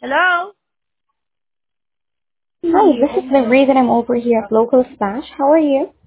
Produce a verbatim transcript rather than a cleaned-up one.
Hello? Hi, this is the reason I'm over here at Local Splash. How are you?